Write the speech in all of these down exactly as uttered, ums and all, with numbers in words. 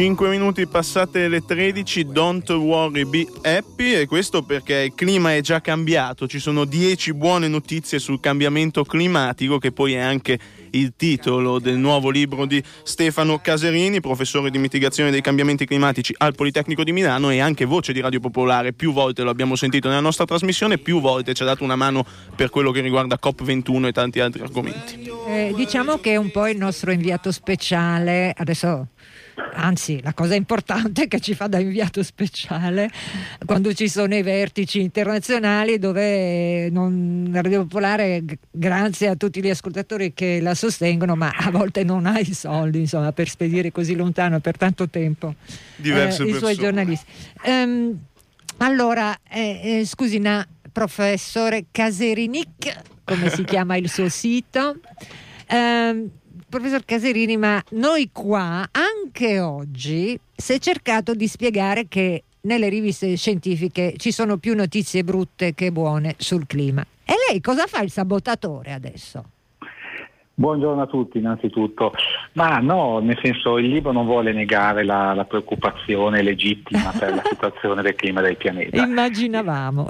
cinque minuti passate le tredici, don't worry, be happy, e questo perché il clima è già cambiato. Ci sono dieci buone notizie sul cambiamento climatico, che poi è anche il titolo del nuovo libro di Stefano Caserini, professore di mitigazione dei cambiamenti climatici al Politecnico di Milano e anche voce di Radio Popolare. Più volte lo abbiamo sentito nella nostra trasmissione, più volte ci ha dato una mano per quello che riguarda COP ventuno e tanti altri argomenti. Eh, diciamo che è un po' il nostro inviato speciale adesso. Anzi, la cosa importante che ci fa da inviato speciale quando ci sono i vertici internazionali, dove non, la Radio Popolare, grazie a tutti gli ascoltatori che la sostengono, ma a volte non ha i soldi, insomma, per spedire così lontano per tanto tempo diverse eh, i suoi persone. giornalisti. Um, allora, eh, eh, scusi, na, professore Caserinic, come si chiama il suo sito? Um, Professor Caserini, ma noi qua anche oggi si è cercato di spiegare che nelle riviste scientifiche ci sono più notizie brutte che buone sul clima. E lei cosa fa, il sabotatore adesso? Buongiorno a tutti innanzitutto. Ma no, nel senso, il libro non vuole negare la, la preoccupazione legittima per la situazione del clima del pianeta. Immaginavamo.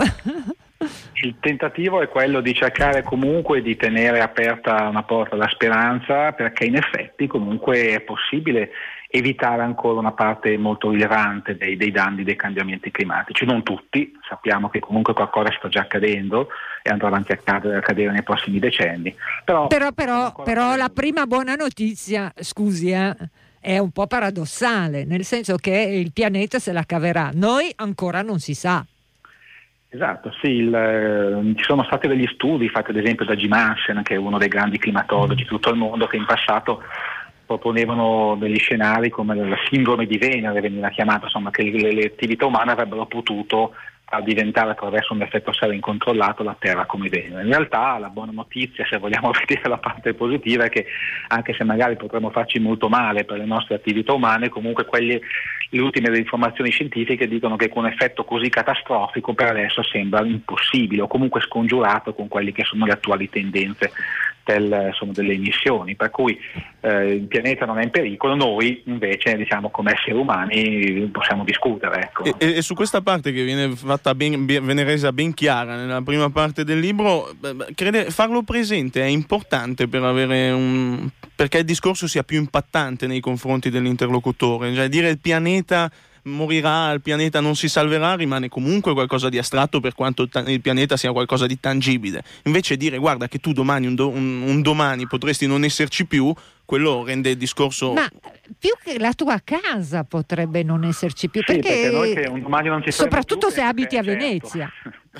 Il tentativo è quello di cercare comunque di tenere aperta una porta alla speranza, perché in effetti comunque è possibile evitare ancora una parte molto rilevante dei, dei danni dei cambiamenti climatici. Non tutti, sappiamo che comunque qualcosa sta già accadendo e andrà avanti a accadere, a accadere nei prossimi decenni. Però, però, però, però la prima buona notizia, scusi, eh, è un po' paradossale, nel senso che il pianeta se la caverà. Noi ancora non si sa. Esatto, sì, il, eh, ci sono stati degli studi fatti ad esempio da Jim Hansen, che è uno dei grandi climatologi di tutto il mondo, che in passato proponevano degli scenari come la sindrome di Venere, veniva chiamata, insomma, che le, le attività umane avrebbero potuto far diventare attraverso un effetto serra incontrollato la Terra come Venere. In realtà la buona notizia, se vogliamo vedere la parte positiva, è che anche se magari potremmo farci molto male per le nostre attività umane, comunque quelli, le ultime informazioni scientifiche dicono che con un effetto così catastrofico per adesso sembra impossibile o comunque scongiurato con quelle che sono le attuali tendenze del, insomma, delle emissioni, per cui eh, il pianeta non è in pericolo, noi invece, diciamo, come esseri umani possiamo discutere, ecco. e, e su questa parte che viene fatta ben, ben, viene resa ben chiara nella prima parte del libro, crede farlo presente è importante per avere un perché il discorso sia più impattante nei confronti dell'interlocutore, cioè dire il pianeta morirà, il pianeta non si salverà, rimane comunque qualcosa di astratto, per quanto il pianeta sia qualcosa di tangibile. Invece dire guarda che tu domani un, do, un, un domani potresti non esserci più, quello rende il discorso. Ma più che la tua casa potrebbe non esserci più, sì, perché, perché noi che un domani non ci soprattutto più, se abiti a certo. Venezia.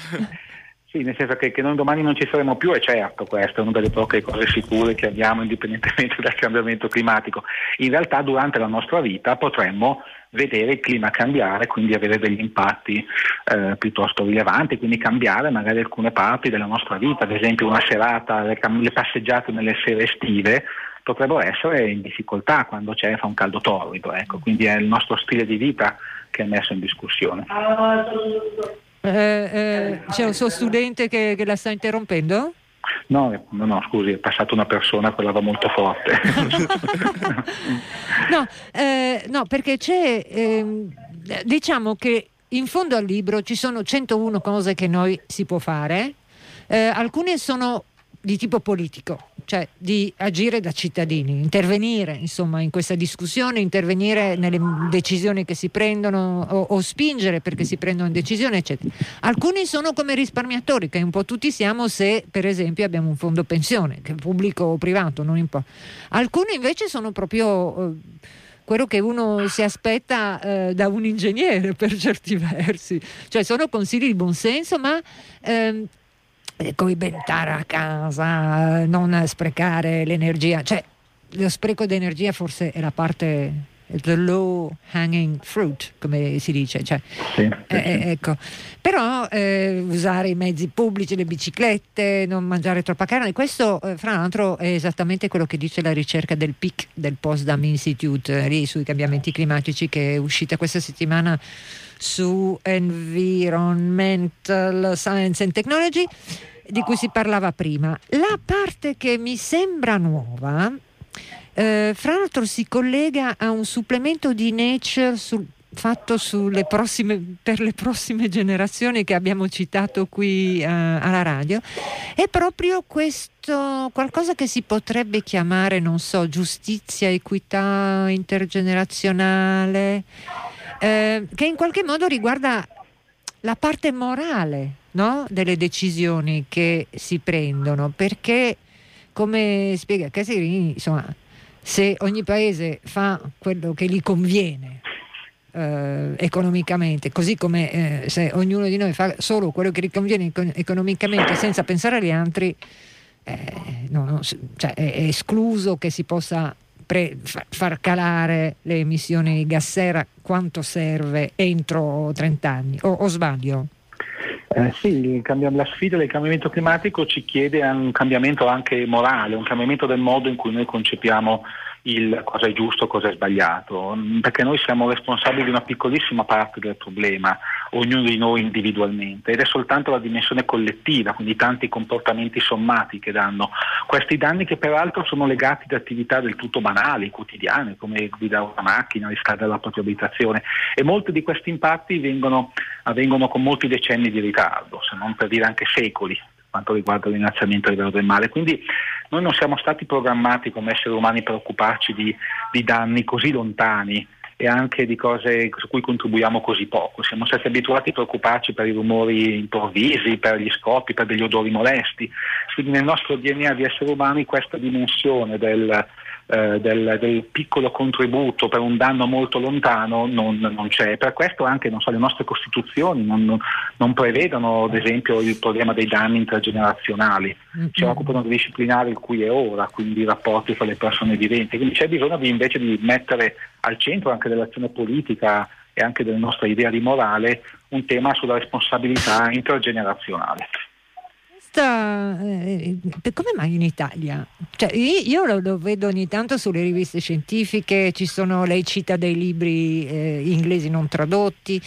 Sì, nel senso che, che noi domani non ci saremo più, è certo, questa è una delle poche cose sicure che abbiamo indipendentemente dal cambiamento climatico. In realtà durante la nostra vita potremmo vedere il clima cambiare, quindi avere degli impatti eh, piuttosto rilevanti, quindi cambiare magari alcune parti della nostra vita, ad esempio una serata, le, cam- le passeggiate nelle sere estive potrebbero essere in difficoltà quando c'è fa un caldo torrido, ecco, quindi è il nostro stile di vita che è messo in discussione. Eh, eh, c'è un suo studente che, che la sta interrompendo? No, no, no, scusi, è passata una persona, quella va molto forte. no, eh, no, perché c'è, eh, diciamo che in fondo al libro ci sono centouno cose che noi si può fare, eh, alcune sono di tipo politico, cioè di agire da cittadini, intervenire insomma in questa discussione, intervenire nelle decisioni che si prendono o, o spingere perché si prendono decisioni, eccetera. Alcuni sono come risparmiatori, che un po' tutti siamo se per esempio abbiamo un fondo pensione, che è pubblico o privato, non importa. Alcuni invece sono proprio eh, quello che uno si aspetta eh, da un ingegnere per certi versi, cioè sono consigli di buonsenso, ma ehm, coibentare a casa, non sprecare l'energia, cioè lo spreco di energia forse è la parte, the low hanging fruit, come si dice, cioè, sì, eh, sì. Ecco. Però eh, usare i mezzi pubblici, le biciclette, non mangiare troppa carne, questo eh, fra l'altro è esattamente quello che dice la ricerca del P I C, del Potsdam Institute, eh, lì sui cambiamenti climatici, che è uscita questa settimana su Environmental Science and Technology, di cui si parlava prima. La parte che mi sembra nuova Eh, fra l'altro si collega a un supplemento di Nature sul, fatto sulle prossime, per le prossime generazioni che abbiamo citato qui uh, alla radio. È proprio questo qualcosa che si potrebbe chiamare, non so, giustizia, equità intergenerazionale, eh, che in qualche modo riguarda la parte morale, no? Delle decisioni che si prendono, perché come spiega Caserini, insomma, se ogni paese fa quello che gli conviene eh, economicamente, così come eh, se ognuno di noi fa solo quello che gli conviene econ- economicamente senza pensare agli altri, eh, no, no, cioè è, è escluso che si possa pre- fa- far calare le emissioni di gas serra quanto serve entro trenta anni, o, o sbaglio? Eh, sì, il cambi- la sfida del cambiamento climatico ci chiede un cambiamento anche morale, un cambiamento del modo in cui noi concepiamo il cosa è giusto, cosa è sbagliato, perché noi siamo responsabili di una piccolissima parte del problema, ognuno di noi individualmente, ed è soltanto la dimensione collettiva, quindi tanti comportamenti sommati che danno questi danni, che peraltro sono legati ad attività del tutto banali, quotidiane, come guidare una macchina, riscaldare la propria abitazione, e molti di questi impatti vengono, avvengono con molti decenni di ritardo, se non per dire anche secoli, quanto riguarda l'innalzamento a livello del mare. Quindi noi non siamo stati programmati come esseri umani per occuparci di, di danni così lontani e anche di cose su cui contribuiamo così poco. Siamo stati abituati a preoccuparci per i rumori improvvisi, per gli scoppi, per degli odori molesti. Quindi nel nostro D N A di esseri umani questa dimensione del, eh, del, del piccolo contributo per un danno molto lontano non, non c'è. Per questo anche non so, le nostre costituzioni non, non, non prevedono ad esempio il problema dei danni intergenerazionali, si occupano di disciplinare il qui e ora, quindi i rapporti tra le persone viventi. Quindi c'è bisogno di, invece di mettere al centro anche dell'azione politica e anche della nostra idea di morale un tema sulla responsabilità intergenerazionale. Questa, eh, come mai in Italia? Cioè, io, io lo, lo vedo ogni tanto sulle riviste scientifiche, ci sono, lei cita dei libri eh, inglesi non tradotti.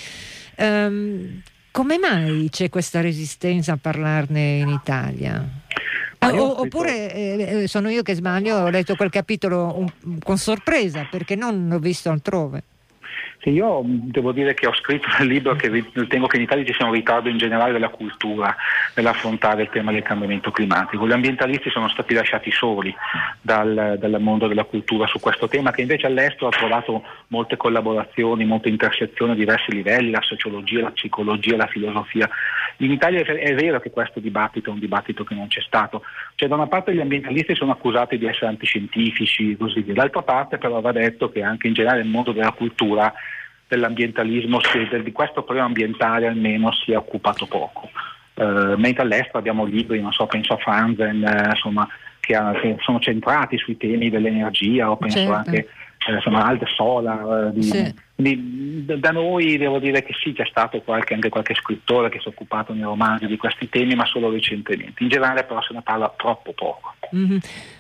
Um, come mai c'è questa resistenza a parlarne in Italia? Ah, o, oppure eh, sono io che sbaglio, ho letto quel capitolo un, con sorpresa perché non l'ho visto altrove. Sì, io devo dire che ho scritto nel libro che ritengo che in Italia ci sia un ritardo in generale della cultura nell'affrontare il tema del cambiamento climatico. Gli ambientalisti sono stati lasciati soli dal, dal mondo della cultura su questo tema, che invece all'estero ha trovato molte collaborazioni, molte intersezioni a diversi livelli, la sociologia, la psicologia, la filosofia. In Italia è vero che questo dibattito è un dibattito che non c'è stato. Cioè, da una parte gli ambientalisti sono accusati di essere antiscientifici, così via. Dall'altra parte però va detto che anche in generale il mondo della cultura, dell'ambientalismo, di questo problema ambientale almeno si è occupato poco. Uh, mentre all'estero abbiamo libri, non so, penso a Franzen, eh, insomma, che, ha, che sono centrati sui temi dell'energia, o penso certo. anche eh, insomma, Alde Sola. Eh, di, sì. Quindi da noi devo dire che sì, c'è stato qualche, anche qualche scrittore che si è occupato nei romanzi di questi temi, ma solo recentemente. In generale però se ne parla troppo poco. Mm-hmm.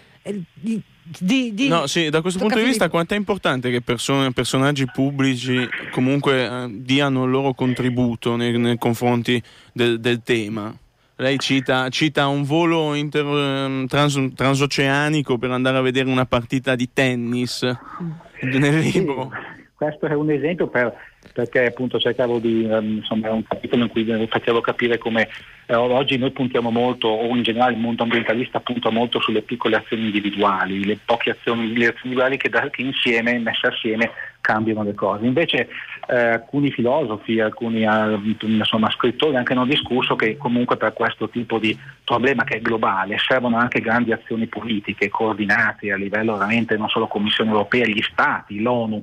Di, di, di... No, sì, da questo punto di vista quanto è importante che persone, personaggi pubblici comunque eh, diano il loro contributo nei, nei confronti del, del tema. Lei cita, cita un volo inter, trans, transoceanico per andare a vedere una partita di tennis nel libro. Sì, questo è un esempio per, perché appunto cercavo di, insomma, è un capitolo in cui facevo capire come eh, oggi noi puntiamo molto, o in generale il mondo ambientalista punta molto sulle piccole azioni individuali, le poche azioni, le azioni individuali che, da, che insieme, messe assieme, cambiano le cose. Invece eh, alcuni filosofi, alcuni eh, insomma, scrittori anche hanno discusso che comunque per questo tipo di problema che è globale servono anche grandi azioni politiche coordinate a livello veramente non solo Commissione Europea, gli Stati, l'ONU,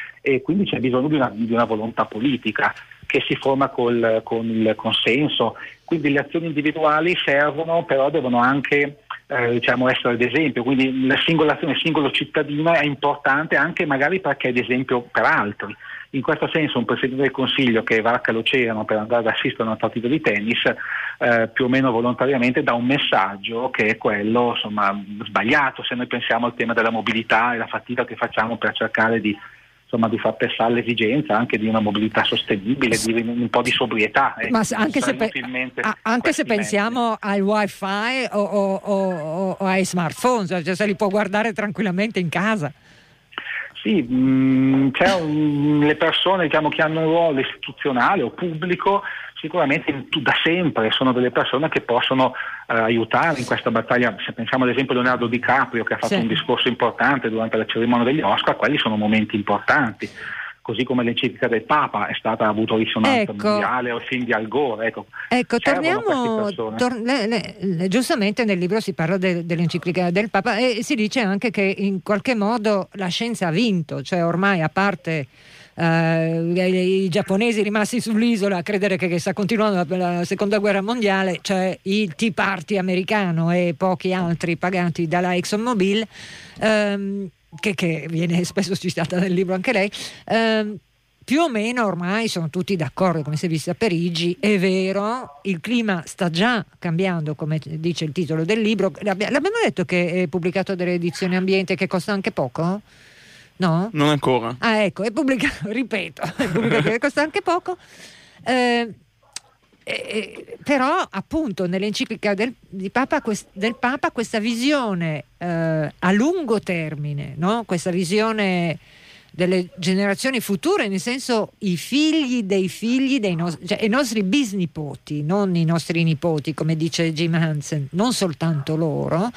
e quindi c'è bisogno di una, di una volontà politica che si forma col, con il consenso. Quindi le azioni individuali servono, però devono anche eh, diciamo essere ad esempio, quindi la singola azione, il singolo cittadino è importante anche magari perché è ad esempio per altri. In questo senso un Presidente del Consiglio che varca l'oceano per andare ad assistere a una partita di tennis eh, più o meno volontariamente dà un messaggio che è quello insomma sbagliato se noi pensiamo al tema della mobilità e la fatica che facciamo per cercare di insomma, di far pensare all'esigenza anche di una mobilità sostenibile, di un po' di sobrietà. Eh. Ma anche se, pe- anche se pensiamo al wifi o, o, o, o ai smartphone, cioè se li può guardare tranquillamente in casa. Sì, mh, c'è un, le persone, diciamo, che hanno un ruolo istituzionale o pubblico sicuramente da sempre sono delle persone che possono eh, aiutare in questa battaglia. Se pensiamo ad esempio a Leonardo DiCaprio, che ha fatto sì. un discorso importante durante la cerimonia degli Oscar, quelli sono momenti importanti. Così come l'enciclica del Papa è stata, ha avuto risonanza ecco. mondiale, o il film di Al Gore. Ecco, ecco torniamo, tor- le, le, le, giustamente nel libro si parla de, dell'enciclica del Papa e si dice anche che in qualche modo la scienza ha vinto, cioè ormai a parte Uh, i, i giapponesi rimasti sull'isola a credere che, che sta continuando la, la seconda guerra mondiale, cioè il Tea Party americano e pochi altri pagati dalla ExxonMobil, um, che, che viene spesso citata nel libro anche lei, um, più o meno ormai sono tutti d'accordo, come si è visto a Parigi. È vero, il clima sta già cambiando, come dice il titolo del libro. L'abbiamo detto che è pubblicato dalle edizioni Ambiente, che costa anche poco? No? Non ancora. Ah, ecco, è pubblicato, ripeto, è pubblicato, costa anche poco. Eh, eh, però, appunto, nell'enciclica del, di Papa, quest, del Papa questa visione eh, a lungo termine, no? Questa visione delle generazioni future, nel senso i figli dei figli dei nostri, cioè i nostri bisnipoti, non i nostri nipoti, come dice Jim Hansen, non soltanto loro.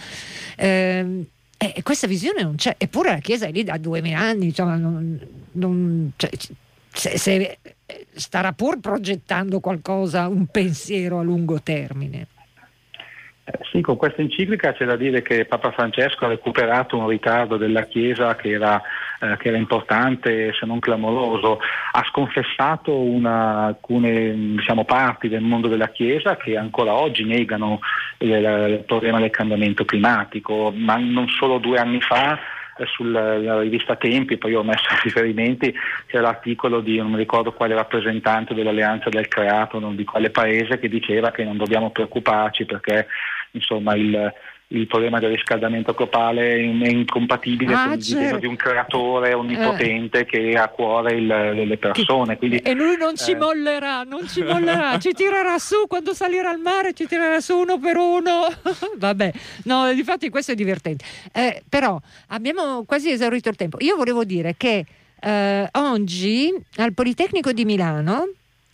Eh, E questa visione non c'è, eppure la Chiesa è lì da duemila anni, insomma, non, non, cioè, se, se starà pur progettando qualcosa, un pensiero a lungo termine. Eh, sì, con questa enciclica c'è da dire che Papa Francesco ha recuperato un ritardo della Chiesa che era, eh, che era importante, se non clamoroso. Ha sconfessato una, alcune diciamo, parti del mondo della Chiesa che ancora oggi negano il, il problema del cambiamento climatico, ma non solo due anni fa eh, sulla rivista Tempi, poi ho messo riferimenti, c'era l'articolo di non mi ricordo quale rappresentante dell'Alleanza del Creato, non di quale paese, che diceva che non dobbiamo preoccuparci perché insomma il il problema del riscaldamento globale è incompatibile ah, con il disegno di un creatore onnipotente eh. che ha a cuore il, le persone. Quindi, e lui non ci eh. mollerà, non ci mollerà, ci tirerà su quando salirà al mare, ci tirerà su uno per uno. Vabbè, no, difatti questo è divertente. Eh, però abbiamo quasi esaurito il tempo. Io volevo dire che eh, oggi al Politecnico di Milano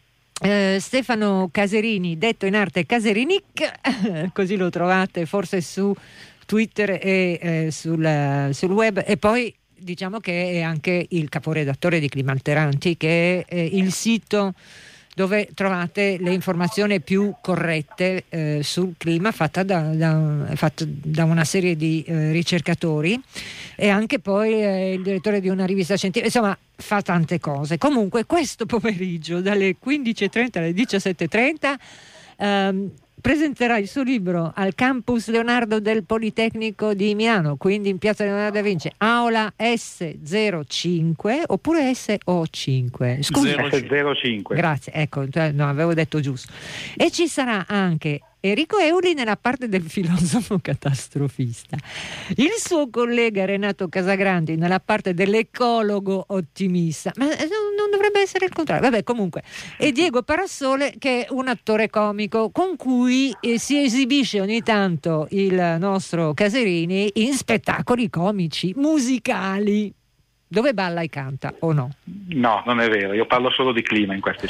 Uh, Stefano Caserini, detto in arte Caserinic, così lo trovate forse su Twitter e eh, sul, sul web, e poi diciamo che è anche il caporedattore di Climalteranti, che è eh, il sito dove trovate le informazioni più corrette eh, sul clima, fatta da, da, fatta da una serie di eh, ricercatori, e anche poi eh, il direttore di una rivista scientifica, insomma fa tante cose. Comunque questo pomeriggio dalle quindici e trenta alle diciassette e trenta ehm, presenterà il suo libro al campus Leonardo del Politecnico di Milano, quindi in piazza Leonardo da Vinci, aula S zero cinque oppure S O cinque? Scusi. S zero cinque. Grazie, ecco, no, avevo detto giusto. E ci sarà anche Enrico Euli nella parte del filosofo catastrofista, il suo collega Renato Casagrandi nella parte dell'ecologo ottimista, ma non, non dovrebbe essere il contrario, vabbè, comunque, e Diego Parassole, che è un attore comico con cui eh, si esibisce ogni tanto il nostro Caserini in spettacoli comici musicali dove balla e canta, o no? No, non è vero, io parlo solo di clima in questi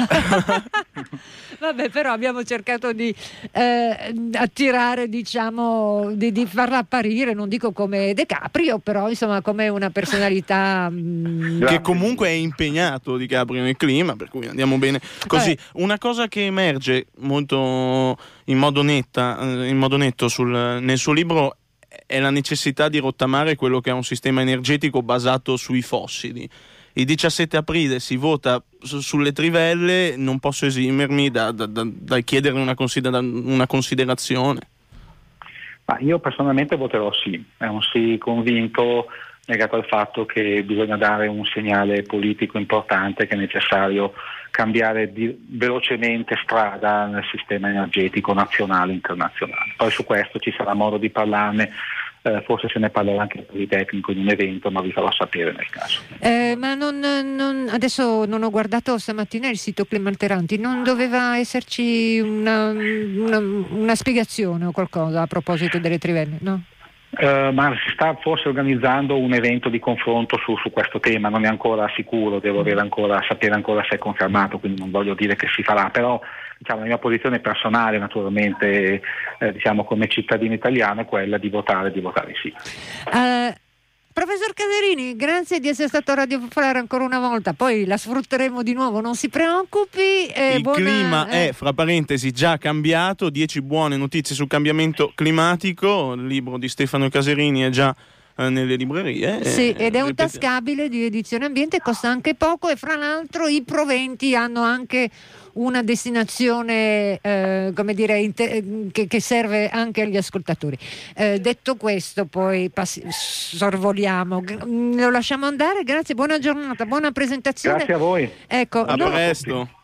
Vabbè, però abbiamo cercato di eh, attirare, diciamo, di, di farla apparire, non dico come De Caprio, però insomma come una personalità mh... che comunque è impegnato Di Caprio nel clima, per cui andiamo bene così. Eh. Una cosa che emerge molto in modo netta, in modo netto sul, nel suo libro è la necessità di rottamare quello che è un sistema energetico basato sui fossili. Il diciassette aprile si vota su, sulle trivelle, non posso esimermi da, da, da, da chiedere una, considera- una considerazione. Ma io personalmente voterò sì, è un sì convinto, legato al fatto che bisogna dare un segnale politico importante, che è necessario cambiare di, velocemente strada nel sistema energetico nazionale e internazionale. Poi su questo ci sarà modo di parlarne eh, forse se ne parlerà anche il Politecnico in un evento, ma vi farò sapere nel caso. Eh, ma non, non, adesso non ho guardato stamattina il sito Climalteranti, non doveva esserci una, una, una spiegazione o qualcosa a proposito delle trivelle, no? Uh, ma si sta forse organizzando un evento di confronto su, su questo tema, non è ancora sicuro, devo avere ancora, sapere ancora se è confermato, quindi non voglio dire che si farà, però diciamo, la mia posizione personale naturalmente eh, diciamo, come cittadino italiano è quella di votare, di votare sì. Uh, Professor Caserini, grazie di essere stato a Radio Popolare ancora una volta, poi la sfrutteremo di nuovo, non si preoccupi. Eh, il buona, clima eh. è, fra parentesi, già cambiato, dieci buone notizie sul cambiamento climatico, il libro di Stefano Caserini è già eh, nelle librerie. Sì, eh, ed è un ripete- tascabile di Edizione Ambiente, costa anche poco e fra l'altro i proventi hanno anche una destinazione eh, come dire inter- che, che serve anche agli ascoltatori. Eh, detto questo, poi passi- sorvoliamo, G- lo lasciamo andare. Grazie, buona giornata, buona presentazione. Grazie a voi. Ecco, A no- presto.